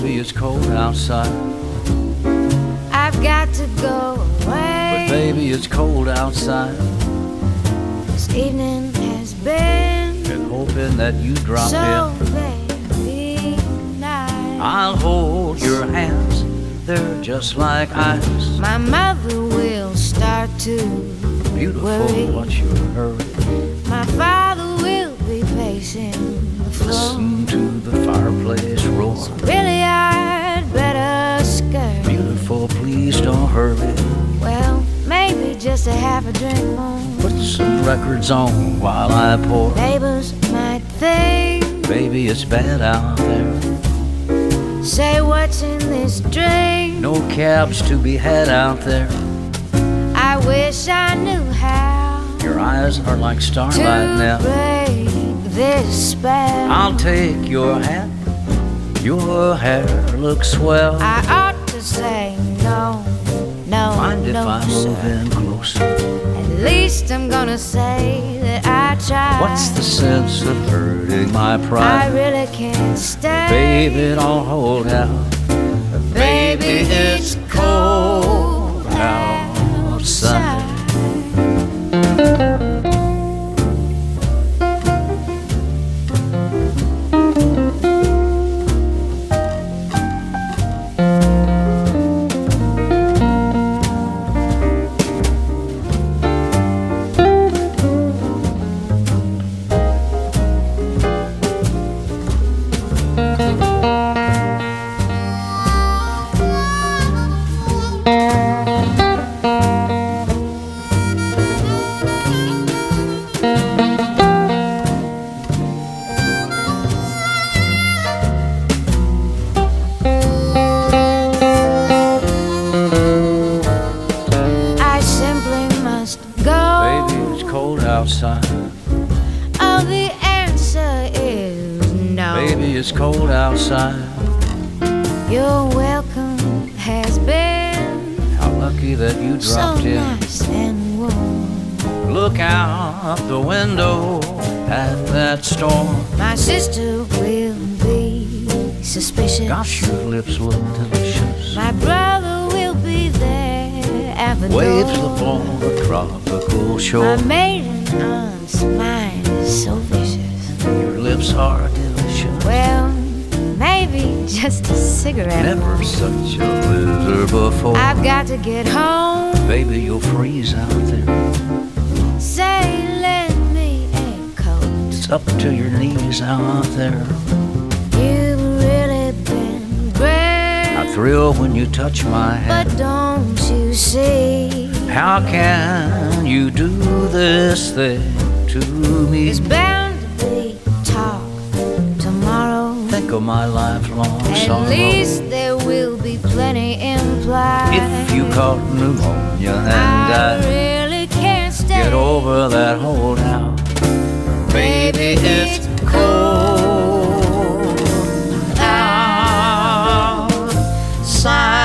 Baby, it's cold outside. I've got to go away. But baby, it's cold outside. This evening has been Hoping that you drop so in. very nice. I'll hold your hands, they're just like ice. My mother will start to Beautiful, worry. what's your hurry? My father will be pacing the floor. Listen to the fireplace roar. So really I'd better scurry. Beautiful, please don't hurry. Well, maybe just a half a drink more. Put some records on while I pour. Neighbors might think, Baby, it's bad out there. say what's in this drink. No cabs to be had out there. I wish I knew how Your eyes are like starlight to now. break this spell. I'll take your hat. Your hair looks swell. I ought to say no, no, Mind if no, I sir. move in closer? At least I'm gonna say that I tried. What's the sense of hurting my I pride? really can't stay. Baby, don't hold out. Baby, it's cold outside. I simply must go. Baby, it's cold outside. Oh, the answer is no. Baby, it's cold outside. Your welcome has been How lucky that you so dropped in. nice and warm. Look out the window at that storm. My sister will be suspicious. Gosh, your lips look delicious. My brother will be there at the Waves door. upon a tropical My shore. maiden aunt's mind is so vicious. Your lips are delicious. Well, maybe just a cigarette. Never such a blizzard before. I've got to get home. Baby, you'll freeze out there. Say, lend me a coat. It's up to your knees out there. You've really been great. I thrill when you touch my hand. But don't you see? How can you do this thing to me? There's bound to be talk tomorrow. Think of my lifelong sorrow. At least there will be plenty implied. If you caught pneumonia and I died, really can't stay. get over that holdout. Baby, it's cold outside.